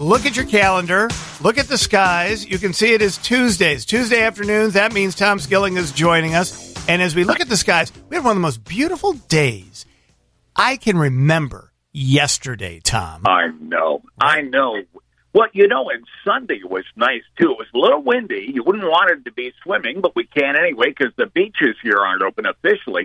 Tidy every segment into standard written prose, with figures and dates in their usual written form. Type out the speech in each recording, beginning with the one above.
look at your calendar, look at the skies. You can see it as Tuesdays. Tuesday afternoons, that means Tom Skilling is joining us. And as we look at the skies, we have one of the most beautiful days I can remember yesterday, Tom. I know. Well, and Sunday was nice, too. It was a little windy. You wouldn't want it to be swimming, but we can anyway because the beaches here aren't open officially.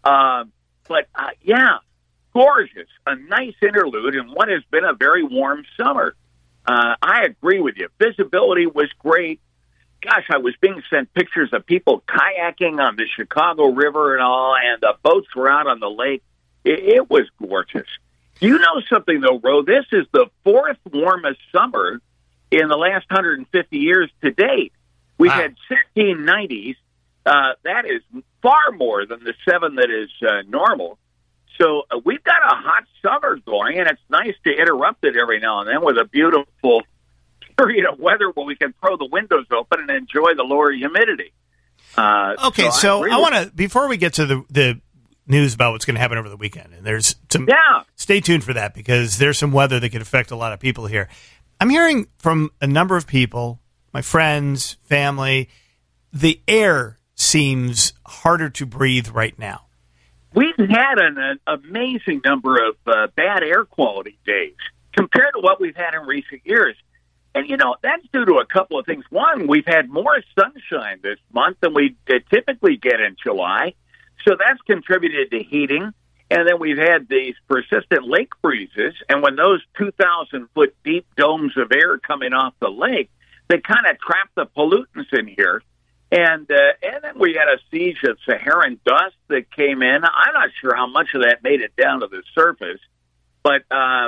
Yeah, gorgeous. A nice interlude in what has been a very warm summer. I agree with you. Visibility was great. Gosh, I was being sent pictures of people kayaking on the Chicago River and all, and the boats were out on the lake. It was gorgeous. Do you know something, though, Ro? This is the fourth warmest summer in the last 150 years to date. We've had 1690s. That is far more than the 7 that is normal. So we've got a hot summer going, and it's nice to interrupt it every now and then with a beautiful period of weather where we can throw the windows open and enjoy the lower humidity. Okay, so I want to, before we get to the news about what's going to happen over the weekend, and there's some, stay tuned for that because there's some weather that could affect a lot of people here. I'm hearing from a number of people, my friends, family, the air seems harder to breathe right now. We've had an amazing number of bad air quality days compared to what we've had in recent years. And, that's due to a couple of things. One, we've had more sunshine this month than we typically get in July. So that's contributed to heating. And then we've had these persistent lake freezes. And when those 2,000-foot deep domes of air coming off the lake, they kind of trap the pollutants in here. And then we had a siege of Saharan dust that came in. I'm not sure how much of that made it down to the surface. But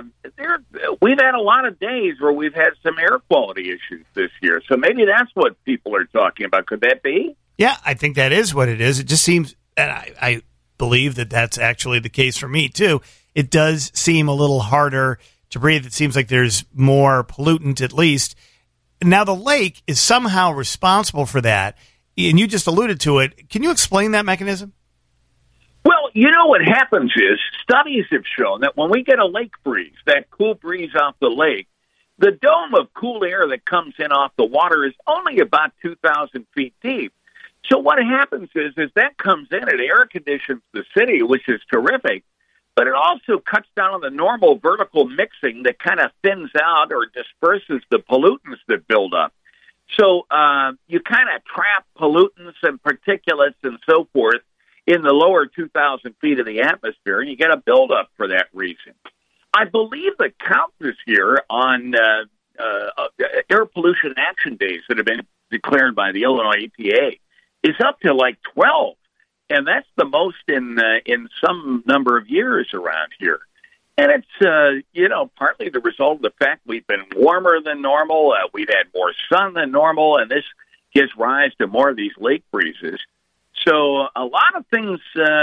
we've had a lot of days where we've had some air quality issues this year. So maybe that's what people are talking about. Could that be? Yeah, I think that is what it is. It just seems, and I believe that that's actually the case for me, too. It does seem a little harder to breathe. It seems like there's more pollutant, at least. Now, the lake is somehow responsible for that, and you just alluded to it. Can you explain that mechanism? Well, what happens is studies have shown that when we get a lake breeze, that cool breeze off the lake, the dome of cool air that comes in off the water is only about 2,000 feet deep. So what happens is that comes in, it air conditions the city, which is terrific, but it also cuts down on the normal vertical mixing that kind of thins out or disperses the pollutants that build up. So you kind of trap pollutants and particulates and so forth in the lower 2,000 feet of the atmosphere, and you get a buildup for that reason. I believe the count this year on air pollution action days that have been declared by the Illinois EPA is up to like 12, and that's the most in some number of years around here. And it's, partly the result of the fact we've been warmer than normal, we've had more sun than normal, and this gives rise to more of these lake breezes. So a lot of things,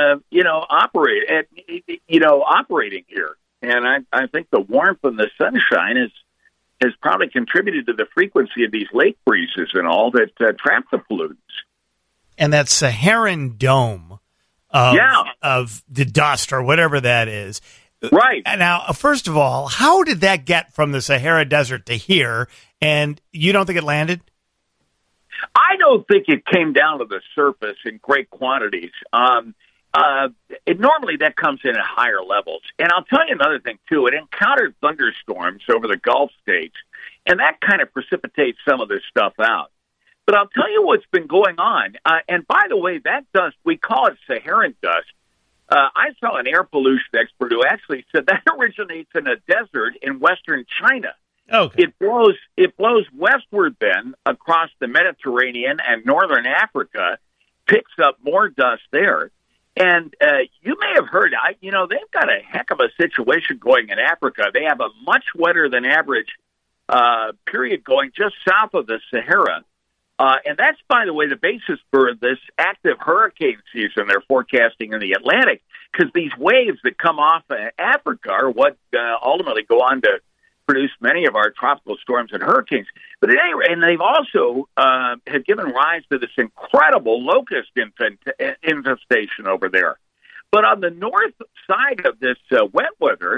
operating here. And I think the warmth and the sunshine has probably contributed to the frequency of these lake breezes and all that trap the pollutants. And that Saharan dome of the dust or whatever that is. Right. And now, first of all, how did that get from the Sahara Desert to here? And you don't think it landed? I don't think it came down to the surface in great quantities. Normally that comes in at higher levels. And I'll tell you another thing, too. It encountered thunderstorms over the Gulf states, and that kind of precipitates some of this stuff out. But I'll tell you what's been going on. And by the way, that dust, we call it Saharan dust. I saw an air pollution expert who actually said that originates in a desert in western China. Okay. It blows westward then across the Mediterranean and northern Africa, picks up more dust there. And you may have heard, they've got a heck of a situation going in Africa. They have a much wetter than average period going just south of the Sahara. And that's, by the way, the basis for this active hurricane season they're forecasting in the Atlantic, because these waves that come off Africa are what ultimately go on to produce many of our tropical storms and hurricanes. But at any rate, and they've also have given rise to this incredible locust infestation over there. But on the north side of this wet weather,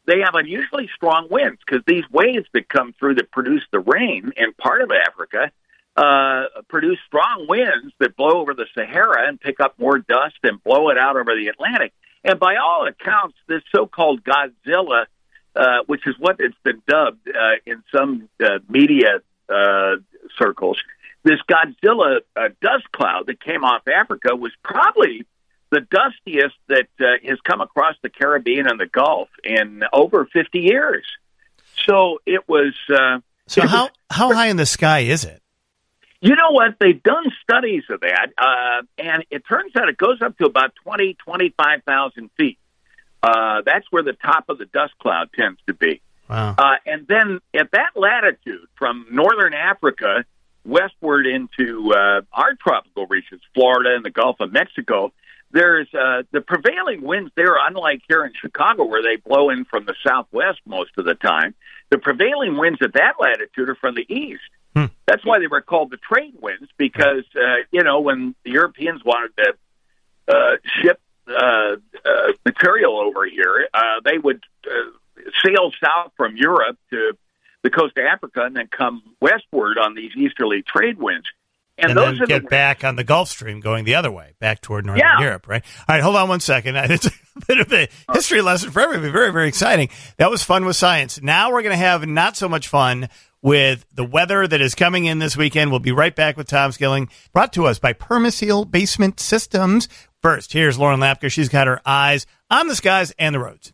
they have unusually strong winds because these waves that come through that produce the rain in part of Africa produce strong winds that blow over the Sahara and pick up more dust and blow it out over the Atlantic. And by all accounts, this so-called Godzilla, which is what it's been dubbed in some media circles, this Godzilla dust cloud that came off Africa was probably the dustiest that has come across the Caribbean and the Gulf in over 50 years. So it was... so how high in the sky is it? You know what? They've done studies of that, and it turns out it goes up to about 25,000 feet. That's where the top of the dust cloud tends to be. Wow. And then at that latitude, from northern Africa westward into our tropical regions, Florida and the Gulf of Mexico, there's the prevailing winds there, unlike here in Chicago where they blow in from the southwest most of the time, the prevailing winds at that latitude are from the east. That's why they were called the trade winds, because, when the Europeans wanted to ship material over here, they would sail south from Europe to the coast of Africa and then come westward on these easterly trade winds. And those then get back on the Gulf Stream going the other way, back toward Northern Europe, right? All right, hold on one second. It's a bit of a history lesson for everybody. Very, very exciting. That was fun with science. Now we're going to have not so much fun with the weather that is coming in this weekend. We'll be right back with Tom Skilling, brought to us by Permaseal Basement Systems. First, here's Lauren Lapka. She's got her eyes on the skies and the roads.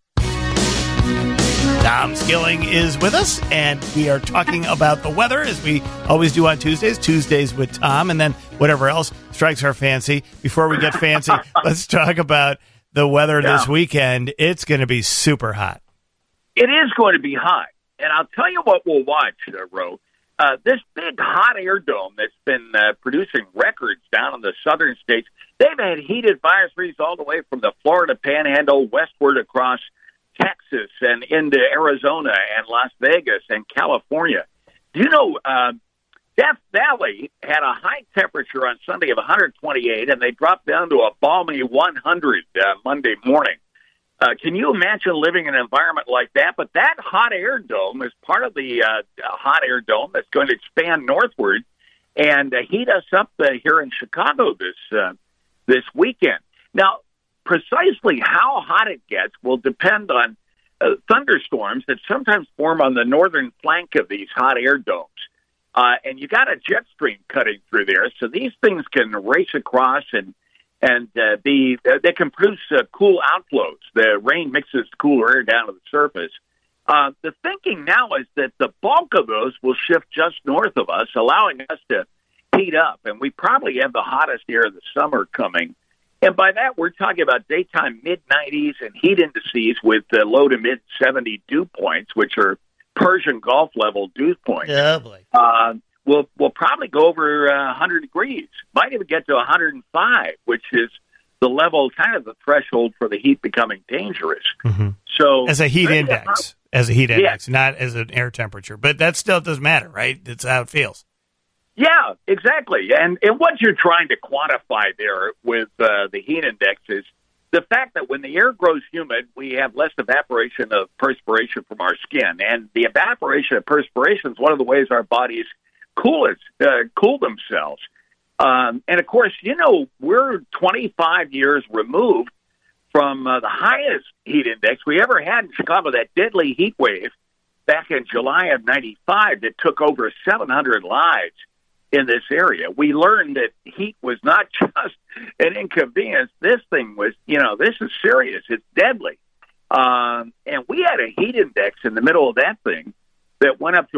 Tom Skilling is with us, and we are talking about the weather, as we always do on Tuesdays with Tom, and then whatever else strikes our fancy. Before we get fancy, let's talk about the weather this weekend. It's going to be super hot. It is going to be hot, and I'll tell you what we'll watch, Ro. This big hot air dome that's been producing records down in the southern states, they've had heat advisories all the way from the Florida Panhandle westward across Texas and into Arizona and Las Vegas and California. Do you know Death Valley had a high temperature on Sunday of 128, and they dropped down to a balmy 100 Monday morning. Can you imagine living in an environment like that? But that hot air dome is part of the hot air dome that's going to expand northward and heat us up here in Chicago this weekend. Now, precisely how hot it gets will depend on thunderstorms that sometimes form on the northern flank of these hot air domes. And you got a jet stream cutting through there, so these things can race across and they can produce cool outflows. The rain mixes cooler air down to the surface. The thinking now is that the bulk of those will shift just north of us, allowing us to heat up, and we probably have the hottest air of the summer coming. And by that, we're talking about daytime mid-90s and heat indices with low to mid-70 dew points, which are Persian Gulf level dew points. Lovely. We'll probably go over 100 degrees. Might even get to 105, which is the level, kind of the threshold for the heat becoming dangerous. Mm-hmm. So as a heat index, not as an air temperature. But that still doesn't matter, right? That's how it feels. Yeah, exactly. And what you're trying to quantify there with the heat index is the fact that when the air grows humid, we have less evaporation of perspiration from our skin. And the evaporation of perspiration is one of the ways our bodies cool themselves. And, of course, we're 25 years removed from the highest heat index we ever had in Chicago, that deadly heat wave back in July of 95 that took over 700 lives in this area. We learned that heat was not just an inconvenience. This thing was, this is serious. It's deadly. And we had a heat index in the middle of that thing that went up to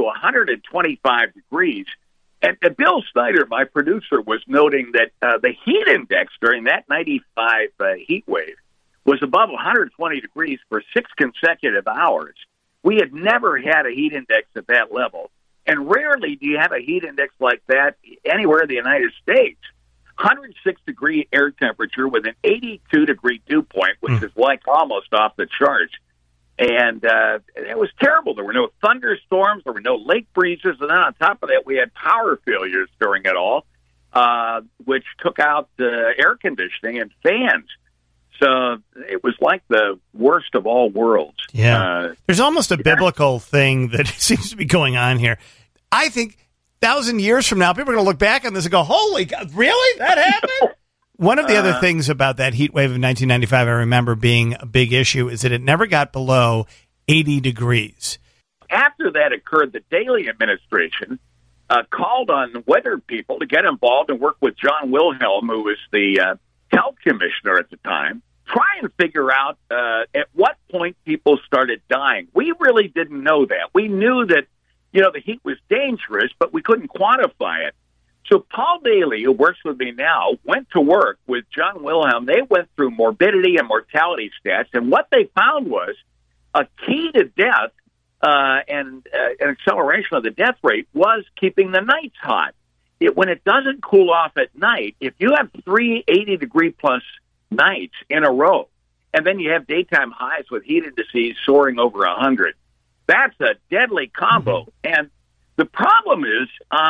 125 degrees. And Bill Snyder, my producer, was noting that the heat index during that 95 heat wave was above 120 degrees for 6 consecutive hours. We had never had a heat index at that level. And rarely do you have a heat index like that anywhere in the United States. 106-degree air temperature with an 82-degree dew point, which is like almost off the charts. And it was terrible. There were no thunderstorms. There were no lake breezes. And then on top of that, we had power failures during it all, which took out air conditioning and fans. it was like the worst of all worlds. Yeah. There's almost a biblical thing that seems to be going on here. I think 1,000 years from now, people are going to look back on this and go, holy God, really? That happened? One of the other things about that heat wave of 1995 I remember being a big issue is that it never got below 80 degrees. After that occurred, the Daley administration called on weather people to get involved and work with John Wilhelm, who was the health commissioner at the time, try and figure out at what point people started dying. We really didn't know that. We knew that, the heat was dangerous, but we couldn't quantify it. So Paul Daley, who works with me now, went to work with John Wilhelm. They went through morbidity and mortality stats, and what they found was a key to death and an acceleration of the death rate was keeping the nights hot. When it doesn't cool off at night, if you have 3 80-degree-plus nights in a row, and then you have daytime highs with heat indices soaring over 100, that's a deadly combo. Mm-hmm. And the problem is,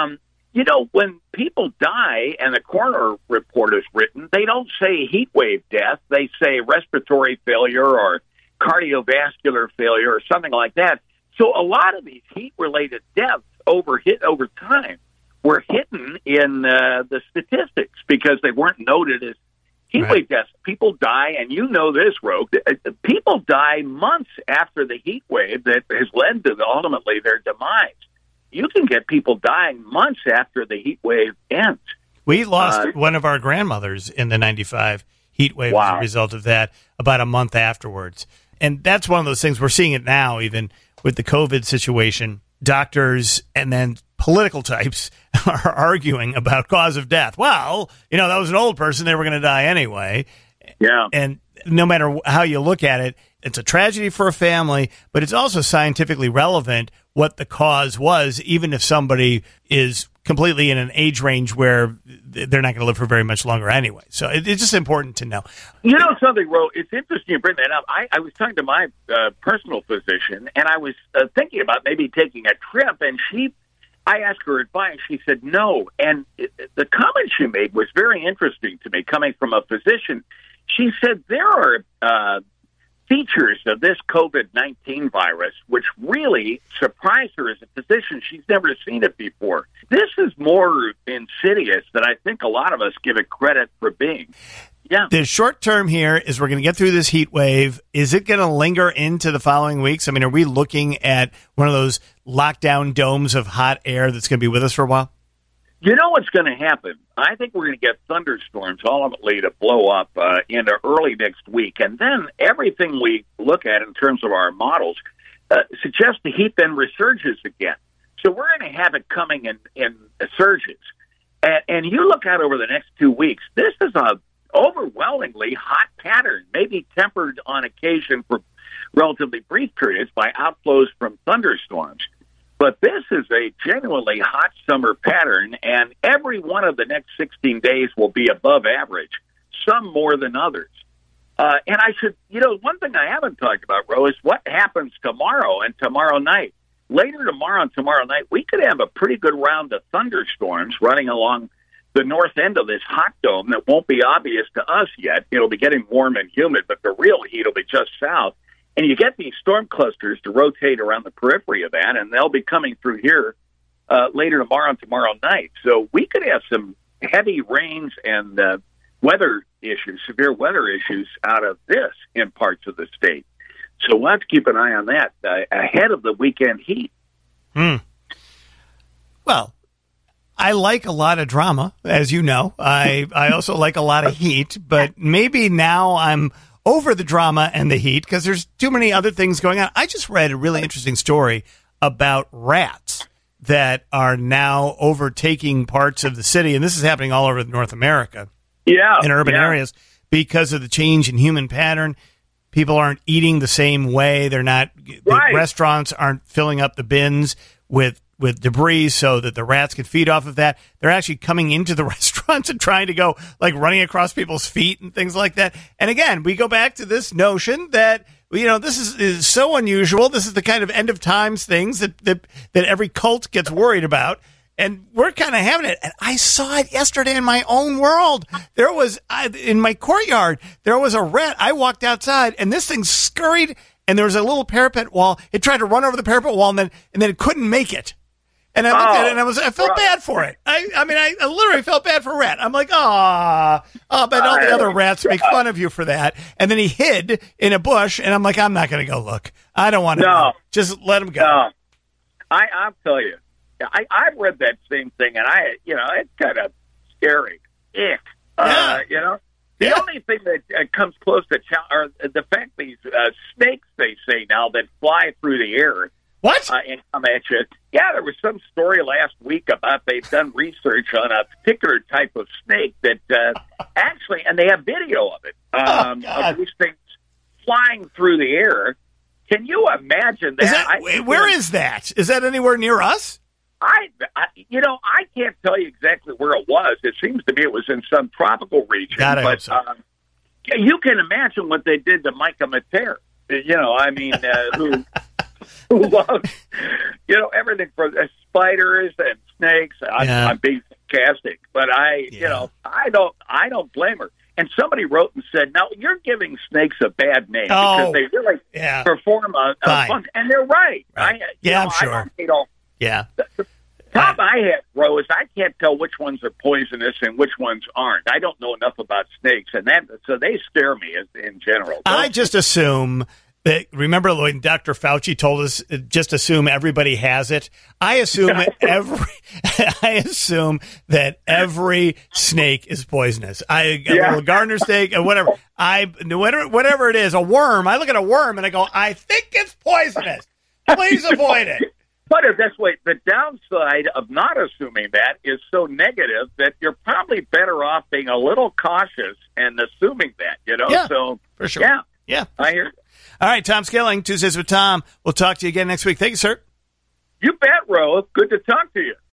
when people die and the coroner report is written, they don't say heat wave death. They say respiratory failure or cardiovascular failure or something like that. So a lot of these heat-related deaths over time were hidden in the statistics because they weren't noted as heat wave deaths. People die, and you know this, Rogue, people die months after the heat wave that has led to ultimately their demise. You can get people dying months after the heat wave ends. We lost one of our grandmothers in the 95 heat wave as a result of that about a month afterwards. And that's one of those things, we're seeing it now even with the COVID situation. Doctors and then political types are arguing about cause of death. Well, that was an old person. They were going to die anyway. Yeah. And no matter how you look at it, it's a tragedy for a family, but it's also scientifically relevant what the cause was, even if somebody is completely in an age range where they're not going to live for very much longer anyway. So it's just important to know. You know something, Ro? It's interesting you bring that up. I was talking to my personal physician, and I was thinking about maybe taking a trip, and I asked her advice. She said no. And the comment she made was very interesting to me, coming from a physician. She said there are features of this COVID-19 virus which really surprised her as a physician. She's never seen it before. This is more insidious than I think a lot of us give it credit for being. Yeah. The short term here is we're going to get through this heat wave. Is it going to linger into the following weeks? I mean, are we looking at one of those lockdown domes of hot air that's going to be with us for a while? You know what's going to happen? I think we're going to get thunderstorms ultimately to blow up into early next week. And then everything we look at in terms of our models suggests the heat then resurges again. So we're going to have it coming in surges. And you look out over the next 2 weeks, this is a overwhelmingly hot pattern, maybe tempered on occasion for relatively brief periods by outflows from thunderstorms. But this is a genuinely hot summer pattern, and every one of the next 16 days will be above average, some more than others. And I should, one thing I haven't talked about, Ro, is what happens tomorrow and tomorrow night. Later tomorrow and tomorrow night, we could have a pretty good round of thunderstorms running along the north end of this hot dome that won't be obvious to us yet. It'll be getting warm and humid, but the real heat will be just south. And you get these storm clusters to rotate around the periphery of that, and they'll be coming through here later tomorrow and tomorrow night. So we could have some heavy rains and weather issues, severe weather issues out of this in parts of the state. So we'll have to keep an eye on that ahead of the weekend heat. Well, I like a lot of drama, as you know. I also like a lot of heat, but maybe now I'm over the drama and the heat because there's too many other things going on. I just read a really interesting story about rats that are now overtaking parts of the city, and this is happening all over North America. Yeah, in urban areas because of the change in human pattern. People aren't eating the same way. They're not. The restaurants aren't filling up the bins with debris so that the rats can feed off of that. They're actually coming into the restaurants and trying to go, like, running across people's feet and things like that. And again, we go back to this notion that, this is so unusual. This is the kind of end of times things that every cult gets worried about. And we're kind of having it. And I saw it yesterday in my own world. There was, in my courtyard, there was a rat. I walked outside, and this thing scurried, and there was a little parapet wall. It tried to run over the parapet wall, and then it couldn't make it. And I looked at it, and I felt bad for it. I literally felt bad for Rat. I'm like, but all the other rats make fun of you for that. And then he hid in a bush, and I'm like, I'm not going to go look. I don't want to know. Just let him go. No. I'll tell you. I've read that same thing, and it's kind of scary. Ick. The only thing that comes close to are the fact these snakes, they say now, that fly through the air. What? And come at you. Yeah, there was some story last week about they've done research on a particular type of snake that actually, and they have video of it, of these things flying through the air. Can you imagine that? Where is that? Is that anywhere near us? I can't tell you exactly where it was. It seems to me it was in some tropical region. You can imagine what they did to Micah Mater. Who loves, everything from spiders and snakes. I'm being sarcastic, but I don't blame her. And somebody wrote and said, "Now you're giving snakes a bad name because they really perform a function," and they're right. I'm sure. The problem I have, Ro, is I can't tell which ones are poisonous and which ones aren't. I don't know enough about snakes, so they scare me in general. I just assume that. Remember, Lloyd, Dr. Fauci told us, just assume everybody has it. I assume that every snake is poisonous. A little gardener snake, or whatever it is, a worm. I look at a worm and I go, I think it's poisonous. Please avoid it. But this way, the downside of not assuming that is so negative that you're probably better off being a little cautious and assuming that, Yeah, so for sure. Yeah. I hear. All right, Tom Skilling, Tuesdays with Tom. We'll talk to you again next week. Thank you, sir. You bet, Ro. Good to talk to you.